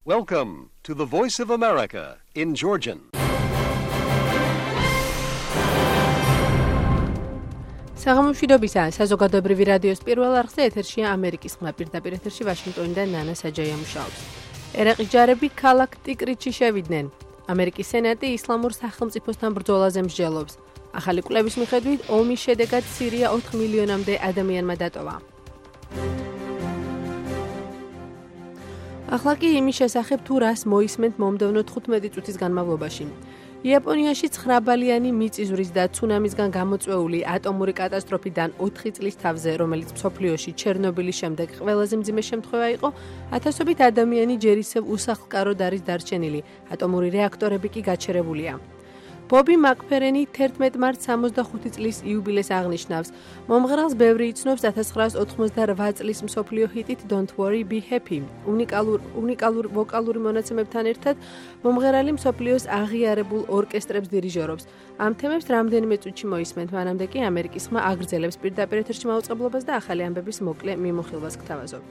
Welcome to the Voice of America in Georgian. საღამომშვიდობისა, საზოგადოებრივი რადიოს პირველ არხზე ეთერშია ამერიკის ხმა, პირდაპირ ეთერში ვაშინგტონიდან ნანა საჯაია მუშაობს. ერაყის ჯარები ქალაქ ტიკრიტში შევიდნენ. ამერიკის სენატი ისლამურ სახელმწიფოსთან ბრძოლაზე მსჯელობს. ახალი კვლევის მიხედვით, ომის შედეგად სირია 4 მილიონამდე ადამიანმა დატოვა. ახლა კი იმის შესახებ თუ რას მოისმენთ მომდევნო 15 წუთის განმავლობაში. იაპონიაში 9 ბალიანი მიწისძვრის და ცუნამისგან გამოწვეული ატომური კატასტროფიდან 4 წლის თავზე, რომელიც მსოფლიოში ჩერნობილის შემდეგ ყველაზე მძიმე შემთხვევა იყო, ათასობით ადამიანი ჯერ ისევ უსახლკაროდ არის დარჩენილი, ატომური რეაქტორები კი გაჩერებულია. ბობი მაკფერენი 11 მარტს 65 წლის იუბილეს აღნიშნავს. მომღერალს ბევრი იცნობს 1988 წლის მსოფლიო ჰიტით Don't Worry, Be Happy. უნიკალურ ვოკალური მონაცემებთან ერთად მომღერალი მსოფლიოს აღიარებულ ორკესტრებს დირიჟორობს. ამ თემებს რამდენიმე წუთში მოისმენთ, მანამდე კი ამერიკის ხმა აგრძელებს პირდაპირ ეთერში მაუწყებლობას და ახალი ამბების მოკლე მიმოხილვას გთავაზობთ.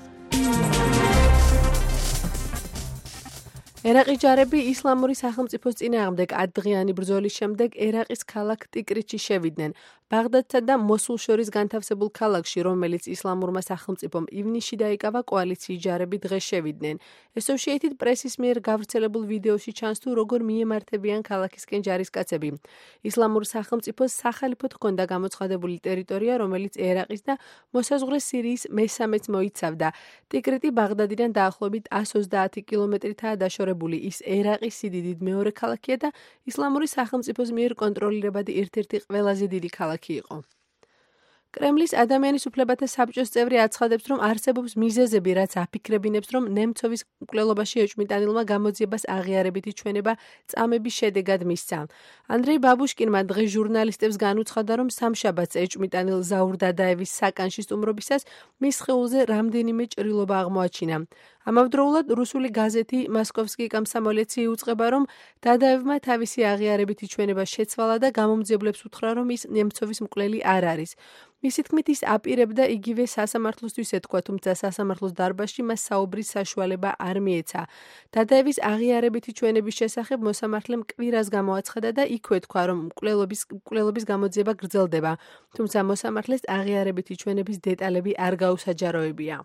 ერაყის ჯარები ისლამური სახელმწიფოს წინააღმდეგ 10 დღიანი ბრძოლის შემდეგ ერაყის ქალაქ ტიკრიტში შევიდნენ. ბაღდადსა და მოსულს შორის განთავსებულ ქალაქში, რომელიც ისლამურმა სახელმწიფომ ივნისში დაიკავა, კოალიციის ჯარები დღეს შევიდნენ. Associated Press-ის მიერ გავრცელებულ ვიდეოში ჩანს თუ როგორ მიემართებიან ქალაქისკენ ჯარისკაცები. ისლამურ სახელმწიფოს სახალიფოდ ჰქონდა გამოცხადებული ტერიტორია, რომელიც ერაყის და მოსაზღვრე სირიის მესამეც მოიცავდა. ტიკრიტი ბაღდადიდან დაახლოებით 130 კილომეტრითაა დაშორებული. ის ერაყის სიდიდით მეორე ქალაქია და ისლამური სახელმწიფოს მიერ კონტროლირებადი ერთ-ერთი ყველაზე დიდი ქალაქი იყო. კრემლის ადამიანის უფლებათა საბჭოს წევრი აცხადებს, რომ არსებობს მიზეზები, რაც აფიქრებინებს, რომ ნემცოვის მკვლელობაში ეჭვმიტანილმა გამოძიებას აღიარებითი ჩვენება წამების შედეგად მისცა. ანდრეი ბაბუშკინმა დღეს ჟურნალისტებს განუცხადა, რომ სამშაბათს ეჭვმიტანილ ზაურ დადაევის საკანში სტუმრობისას მის სხეულზე რამდენიმე ჭრილობა აღმოაჩინა. ამავდროულად რუსული გაზეთი მოსკოვსკი კომსომოლეცი იუწყება, რომ დადაევმა თავისი აღიარებითი ჩვენება შეცვალა და გამომძიებლებს უთხრა, რომ ის ნემცოვის მკვლელი არ არის. მისი თქმით, ის აპირებდა იგივე სასამართლოსთვის ეთქვა, თუმცა სასამართლოს დარბაზში მას საუბრის საშუალება არ მიეცა. დადაევის აღიარებითი ჩვენების შესახებ მოსამართლემ კვირას გამოაცხადა და იქვე თქვა, რომ მკვლელობის გამოძიება გრძელდება, თუმცა მოსამართლეს აღიარებითი ჩვენების დეტალები არ გაუსაჯაროებია.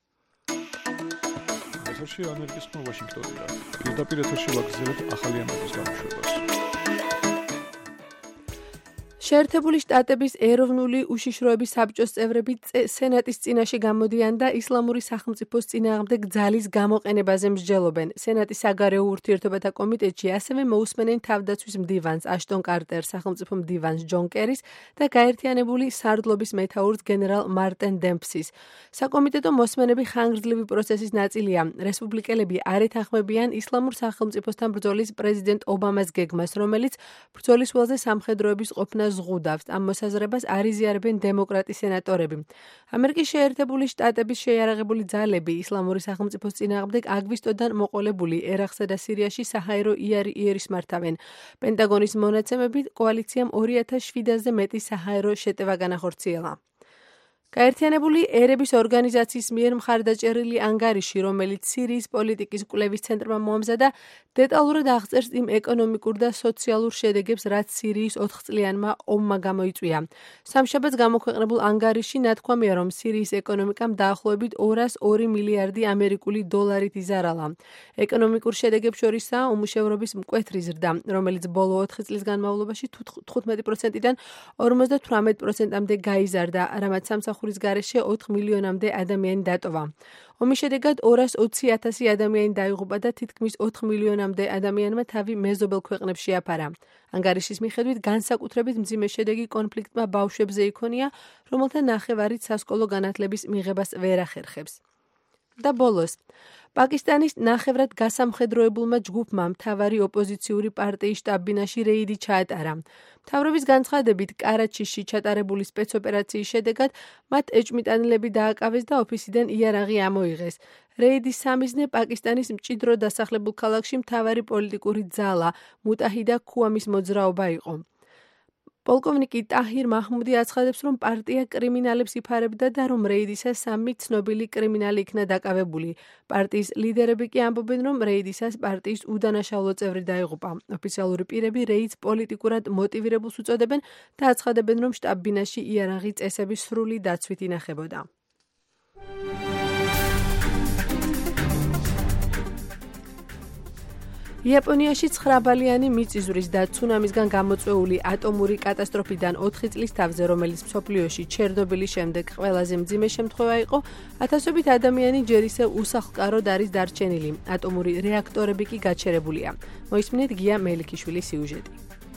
ეთერში ამერიკის ხმა ვაშინგტონიდან. პირდაპირ ეთერში ვაგრძელებთ ახალი ამბების გამოშვებას. შეერთებული შტატების ეროვნული უშიშროების საბჭოს წევრები სენატის წინაშე გამოდიან და ისლამური სახელმწიფოს წინააღმდეგ ძალის გამოყენებაზე მსჯელობენ. სენატის საგარეო ურთიერთობათა კომიტეტში ასევე მოусმენენ თავდაცვის მდივანს აშტონ კარტერს, სახელმწიფო მდივანს ჯონ კერის და გაერთიანებული სარდლობის მეთაურს გენერალ მარტენ დემპსის. საკომიტეტო მოსმენები ხანგრძლივი პროცესის ნაწილია. რესპუბლიკელები არ ეთანხმებიან ისლამურ სახელმწიფოსთან ბრძოლის პრეზიდენტ ობამას გეგმას, რომელიც ბრძოლის ველზე სამხედროების ყოფნა ზღუდავს. ამ მოსაზრებას არ იზიარებენ დემოკრატი სენატორები. ამერიკის შეერთებული შტატების შეიარაღებული ძალები ისლამური სახელმწიფოს წინააღმდეგ აგვისტოდან მოყოლებული ერაყსა და სირიაში საჰაერო იერიშს მართავენ. პენტაგონის მონაცემებით კოალიციამ 2700-ზე მეტი საჰაერო შეტევა განახორციელა. გაერთიანებული ერების ორგანიზაციის მიერ მხარდაჭერილი ანგარიში, რომელიც სირიის პოლიტიკის კვლევის ცენტრმა მოამზადა, დეტალურად აღწერს იმ ეკონომიკურ და სოციალურ შედეგებს, რაც სირიის 4 წლიანმა ომმა გამოიწვია. სამშაბათს გამოქვეყნებულ ანგარიში ნათქვამია, რომ სირიის ეკონომიკამ დაახლოებით 202 მილიარდი ამერიკული დოლარით იზარალა. ეკონომიკურ შედეგებს შორისაა უმუშევრობის მკვეთრი ზრდა, რომელიც ბოლო 4 წლის განმავლობაში 15%-დან 58%-მდე გაიზარდა, რამაც სამსახურის გარეშე 4 მილიონამდე ადამიანი დატოვა. ომის შედეგად 220,000 ადამიანი დაიღუპა და თითქმის 4 მილიონამდე ადამიანმა თავი მეზობელ ქვეყნებს შეაფარა. ანგარიშის მიხედვით განსაკუთრებით მძიმე შედეგი კონფლიქტმა ბავშვებზე იქონია, რომელთა ნახევარით სასკოლო განათლების მიღებას ვერ ახერხებს. და ბოლოს, პაკისტანის ნახევრად გასამხედროებულმა ჯგუფმა მთავარი ოპოზიციური პარტიის შტაბ-ბინაში რეიდი ჩაატარა. მთავრობის განცხადებით, კარაჩიში ჩატარებული სპეცოპერაციის შედეგად მათ ეჭვმიტანილები დააკავეს და ოფისიდან იარაღი ამოიღეს. რეიდის სამიზნე პაკისტანის მჭიდრო დასახლებულ ქალაქში მთავარი პოლიტიკური ძალა, მუტაჰიდა ქუამის მოძრაობა იყო. პოლკოვნიკი ტაჰირ მაჰმუდი აცხადებს, რომ პარტია კრიმინალებს იფარებდა და რომ რეიდისას 3 ცნობილი კრიმინალი იქნა დაკავებული. პარტიის ლიდერები კი ამბობენ, რომ რეიდისას პარტიის უდანაშაულო წევრი დაიღუპა. ოფიციალური პირები რეიდს პოლიტიკურად მოტივირებულს უწოდებენ და აცხადებენ, რომ შტაბ-ბინაში იარაღი წესების სრული დაცვით ინახებოდა. იაპონიაში 9-ბალიანი მიწისძვრის და ცუნამისგან გამოწვეული ატომური კატასტროფიდან 4 წლის თავზე, რომელიც მსოფლიოში ჩერნობილის შემდეგ ყველაზე მძიმე შემთხვევა იყო, ათასობით ადამიანი ჯერ ისევ უსახლკაროდ არის დარჩენილი. ატომური რეაქტორები კი გაჩერებულია. მოისმინეთ გია მელიქიშვილის სიუჟეტი.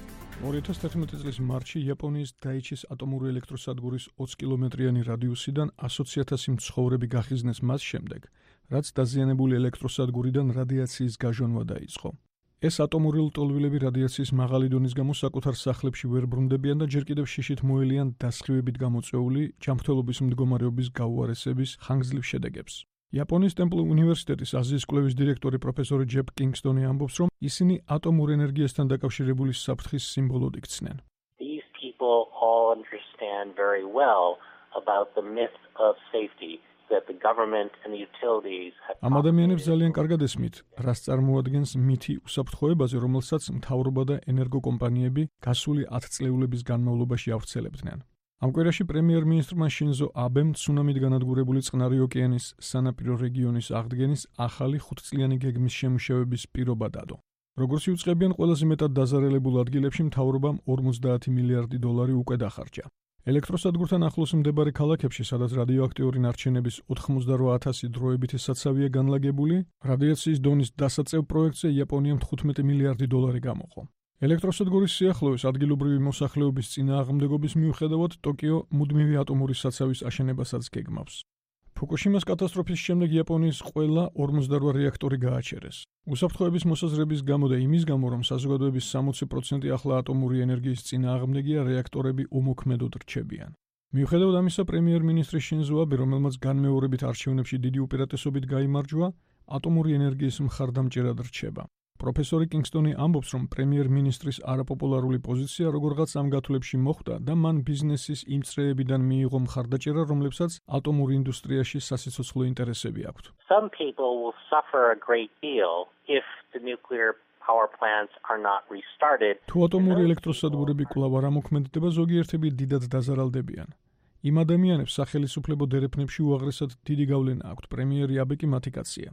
2011 წლის მარტში იაპონიის დაიჩის ატომური ელექტროსადგურის 20 კილომეტრიანი რადიუსიდან 100,000 მცხოვრები გახიზნეს მას შემდეგ, რაც დაზიანებული ელექტროსადგურიდან რადიაციის გაჟონვა დაიწყო. ეს ატომური ლტოლვილები რადიაციის მაღალი დონის გამო საკუთარ სახლებში ვერ ბრუნდებიან და ჯერ კიდევ შიშით მოელიან დასხივებით გამოწვეული ჯანმრთელობის მდგომარეობის გაუარესების ხანგრძლივ შედეგებს. იაპონიის ტემპლ უნივერსიტეტის აზიის კვლევის დირექტორი პროფესორი ჯეფ კინგსტონი ამბობს, რომ ისინი ატომურ ენერგიასთან დაკავშირებული საფრთხის სიმბოლოდ იქცნენ. These people all understand very well about the myth of safety that the government and the utilities have. ამ ადამიანებს ძალიან კარგად ესმით, რას წარმოადგენს მითი უსაფრთხოებაზე, რომელსაც მთავრობა და ენერგოკომპანიები გასული 10 წლეულების განმავლობაში ავრცელებდნენ. ამ კვირაში პრემიერ-მინისტრმა შინზო აბემ ცუნამით განადგურებული წყნარი ოკეანის სანაპირო რეგიონის აღდგენის ახალი 5-წლიანი გეგმის შემუშავების პირობა დადო. როგორც იუწყებიან, ყველაზე მეტად დაზარალებულ ადგილებში მთავრობამ 50 მილიარდი დოლარი უკვე დახარჯა. ელექტროსადგურთან ახლოს მდებარე ქალაქებში, სადაც რადიოაქტიური ნარჩენების 88,000 დროებითი საცავია განლაგებული, რადიაციის დონის დასაწევ პროექტზე იაპონიამ 15 მილიარდი დოლარი გამოყო. ელექტროსადგურის სიახლოვეს ადგილობრივი მოსახლეობის წინააღმდეგობის მიუხედავად, ტოკიო მუდმივი ატომური საცავის აშენებასაც გეგმავს. ფუკუშიმას კატასტროფის შემდეგ იაპონიის ყველა 48 რეაქტორი გააჩერეს. უსაფრთხოების მოსაზრების გამო და იმის გამო, რომ საზოგადოების 60% ახლა ატომური ენერგიის წინააღმდეგია, რეაქტორები უმოქმედოდ რჩებიან. მიუხედავად ამისა, პრემიერ-მინისტრი შინზო აბე, რომელმაც განმეორებით არჩევნებში დიდი უპირატესობით გაიმარჯვა, ატომური ენერგიის მხარდამჭერად რჩება. პროფესორი კინგსტონი ამბობს, რომ პრემიერ-მინისტრის არაპოპულარული პოზიცია როგორღაც ამ გათვლებში მოხვდა და მან ბიზნესის იმ წრეებიდან მიიღო მხარდაჭერა, რომლებსაც ატომურ ინდუსტრიაში სასიცოცხლო ინტერესები აქვთ. Some people will suffer a great deal if the nuclear power plants are not restarted. თუ ატომური ელექტროსადგურები კვლავ არ ამოქმედდება, ზოგიერთები დიდად დაზარალდებიან. იმ ადამიანებს სახელისუფლებო დერეფნებში უაღრესად დიდი გავლენა აქვთ, პრემიერი აბე კი მათი კაცია.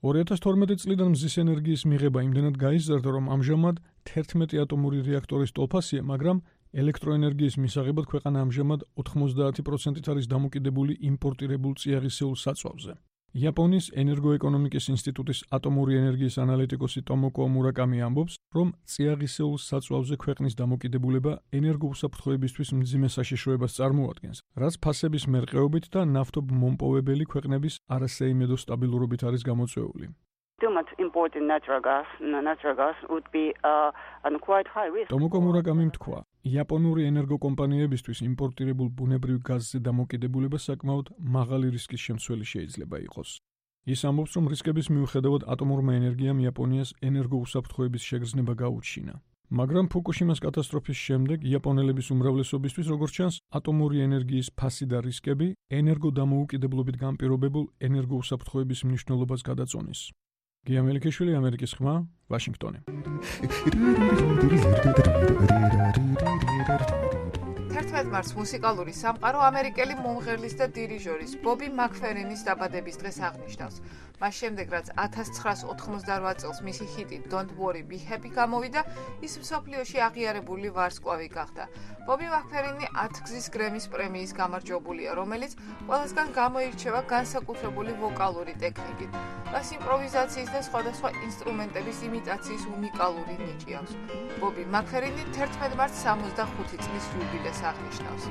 2012 წლიდან მზის ენერგიის მიღება იმდენად გაიზარდა, რომ ამჟამად 11 ატომური რეაქტორის ტოლფასია, მაგრამ ელექტროენერგიის მისაღებად ქვეყანა ამჟამად 90% არის დამოკიდებული იმპორტირებულ წიაღისეულ საწვავზე. იაპონიის ენერგოეკონომიკის ინსტიტუტის ატომური ენერგიის ანალიტიკოსი ტომოკო მურაკამი ამბობს, რომ წიაღისეულ საწვავზე ქვეყნის დამოკიდებულება ენერგოუსაფრთხოებისთვის მძიმე საშიშროებას წარმოადგენს, რაც ფასების მერყეობით და ნავთობმომპოვებელი ქვეყნების არასეიმედო სტაბილურობით არის გამოწვეული. Too much imported natural gas would be quite high risk. ტომოკო მურაკამი თქვა, იაპონური ენერგოკომპანიებისთვის იმპორტირებულ ბუნებრივ გაზზე დამოკიდებულება საკმაოდ მაღალი რისკის შემცველი შეიძლება იყოს. ის ამბობს, რომ რისკების მიუხედავად ატომურმა ენერგიამ იაპონიას ენერგოუსაფრთხოების შეგრძნება გაუჩინა. მაგრამ ფუკუშიმას კატასტროფის შემდეგ იაპონელების უმრავლესობისთვის, როგორც ჩანს, ატომური ენერგიის ფასი და რისკები ენერგოდამოუკიდებლობით განპირობებულ ენერგოუსაფრთხოების მნიშვნელობას გადაწონეს. გია მელიქიშვილი, ამერიკის ხმა, ვაშინგტონი. 11 მარტს მუსიკალური სამყარო ამერიკელი მომღერლის და დირიჟორის ბობი მაკფერინის დაბადების დღეს აღნიშნავს. მას შემდეგ, რაც 1988 წელს მისი ჰიტი Don't Worry Be Happy გამოვიდა, ის მსოფლიოში აღიარებული ვარსკვლავი გახდა. ბობი მაკფერინი 10 გზის გრემის პრემიის გამარჯვებულია, რომელიც ყველასგან გამოირჩევა განსაკუთრებული ვოკალური ტექნიკით. მას იმპროვიზაციის და სხვადასხვა ინსტრუმენტების იმიტაციის უნიკალური ნიჭი აქვს. ბობი მაკფერინი 11 მარტს 65 წლის იუბილეს აღნიშნავს.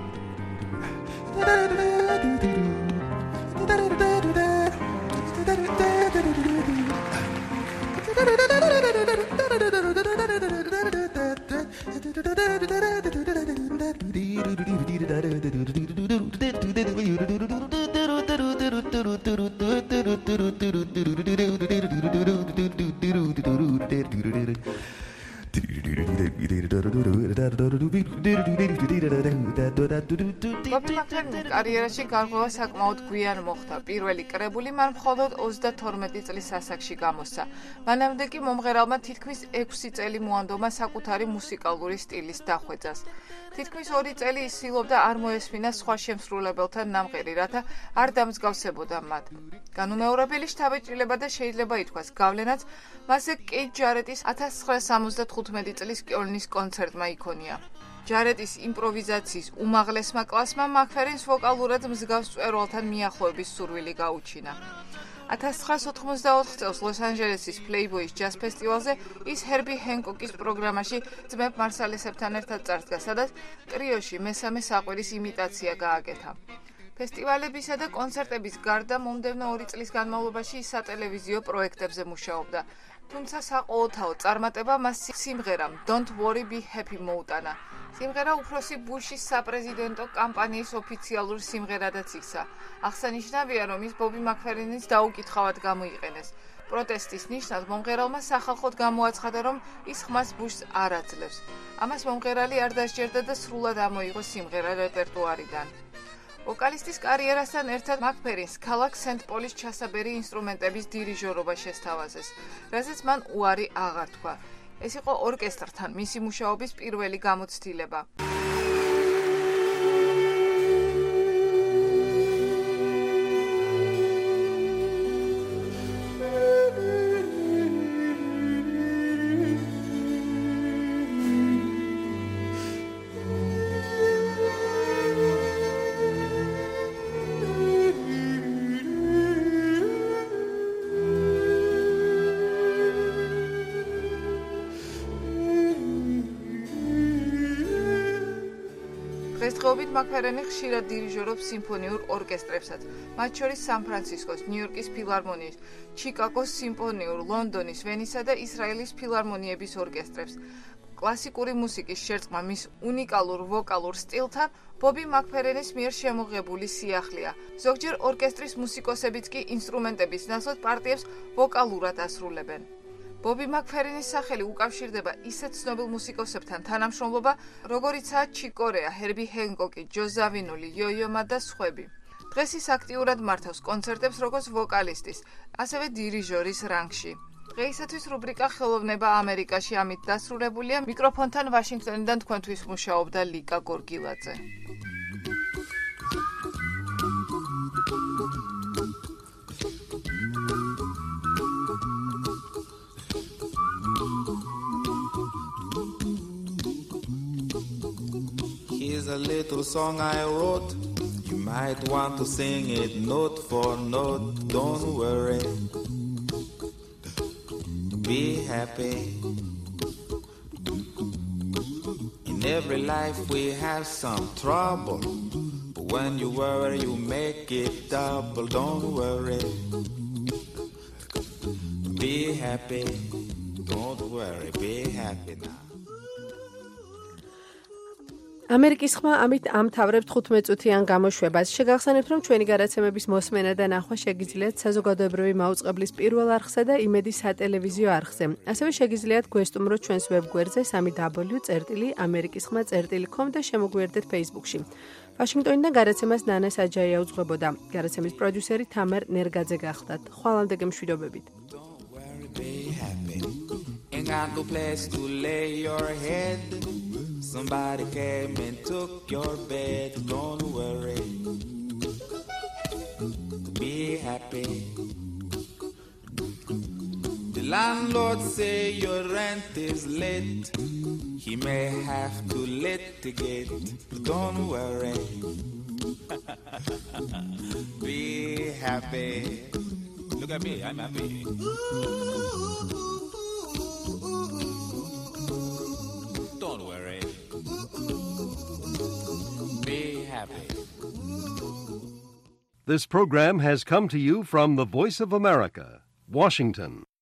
ბობი მაკფერნის კარიერაში გარღვევა საკმაოდ გვიან მოხდა. პირველი კრებული მან მხოლოდ 32 წლის ასაკში გამოსცა. მანამდე კი მომღერალმა თითქმის 6 წელი მოანდომა საკუთარი მუსიკალური სტილის დახვეწას. თითქმის 2 წელი ის ცდილობდა არ მოესმინა სხვა შემსრულებელთან ნამღერი, რათა არ დამსგავსებოდა მათ. განუმეორებელი შთაბეჭდილება და შეიძლება ითქვას გავლენაც მასზე კეით ჯარეტის 1975 წლის კიოლნის კონცერტმა იქონია. ჯარეტის იმპროვიზაციის უმაღლესმა კლასმა მაკფერინს ვოკალურად მსგავს მწვერვალთან მიახლოების სურვილი გაუჩინა. 1984 წელს ლოს-ანჯელესის Playboy-ის ჯაზ ფესტივალზე ის ჰერბი ჰენკოკის პროგრამაში ძმებ მარსალესებთან ერთად წარსდგა, სადაც ტრიოში მესამე საყვირის იმიტაცია გააკეთა. ფესტივალებისა და კონცერტების გარდა მომდევნო 2 წლის განმავლობაში ის სატელევიზიო პროექტებზე მუშაობდა. თუმცა საყოველთაო წარმატება მას სიმღერამ Don't Worry Be Happy მოუტანა. სიმღერა უფროსი ბუშის საპრეზიდენტო კამპანიის ოფიციალურ სიმღერადაც იქცა. აღსანიშნავია, რომ ის ბობი მაკფერინის დაუკითხავად გამოიყენეს. პროტესტის ნიშნად მომღერალმა სახალხოდ გამოაცხადა, რომ ის ხმას ბუშს არ აძლევს. ამას მომღერალი არ დასჯერდა და სრულად ამოიღო სიმღერა რეპერტუარიდან. ვოკალისტის კარიერასთან ერთად მაკფერინს ქალაქ სენტ-პოლის ჩასაბერი ინსტრუმენტების დირიჟორობა შესთავაზეს, რაზეც მან უარი აღარ თქვა. ეს იყო ორკესტრთან მისი მუშაობის პირველი გამოცდილება. დღესდღეობით მაკფერინი ხშირად დირიჟორობს სიმფონიურ ორკესტრებსაც, მათ შორის სან-ფრანცისკოს, ნიუ-იორკის ფილარმონიის, ჩიკაგოს სიმფონიურ, ლონდონის, ვენისა და ისრაელის ფილარმონიების ორკესტრებს. კლასიკური მუსიკის შერწყმა მის უნიკალურ ვოკალურ სტილთან ბობი მაკფერინის მიერ შემოღებული სიახლეა. ზოგჯერ ორკესტრის მუსიკოსებიც კი ინსტრუმენტების ნაცვლად პარტიებს ვოკალურად ასრულებენ. ბობი მაკფერინის სახელი უკავშირდება ისეთ ცნობილ მუსიკოსებთან თანამშრომლობა, როგორიცაა ჩიკ კორეა, ჰერბი ჰენკოკი, ჯო ზავინული, იო-იო-მა და სხვები. დღეს ის აქტიურად მართავს კონცერტებს როგორც ვოკალისტის, ასევე დირიჟორის რანგში. დღეისათვის რუბრიკა ხელოვნება ამერიკაში ამით დასრულებულია. მიკროფონთან ვაშინგტონიდან თქვენთვის მუშაობდა ლიკა გორგილაძე. Here's a little song I wrote. You might want to sing it note for note. Don't worry. Be happy. In every life we have some trouble. But when you worry, you make it double. Don't worry. Be happy. Don't worry. Be happy now. ამერიკის ხმა ამით ამთავრებთ 15 წუთიან გამოშვებას. შეგახსენებთ, რომ ჩვენი გადაცემების მოსმენა და ნახვა შეგიძლიათ საზოგადოებრივი მაუწყებლის პირველ არხსა და იმედის სატელევიზიო არხზე. ასევე შეგიძლიათ გვესტუმროთ ჩვენს ვებგვერდზე www.amerikiskhma.com და შემოგვიერთდეთ Facebook-ში. ვაშინგტონიდან გადაცემას ნანა საჯაია უძღვებოდა. გადაცემის პროდიუსერი თამარ ნერგაძე გახლდათ. ხვალამდე მშვიდობებით. Ain't got no place to lay your head. Somebody came and took your bed. Don't worry. Be happy. The landlord say your rent is late. He may have to litigate. Don't worry. Be happy. Look at me, I'm happy. Don't worry. Be happy. This program has come to you from the Voice of America, Washington.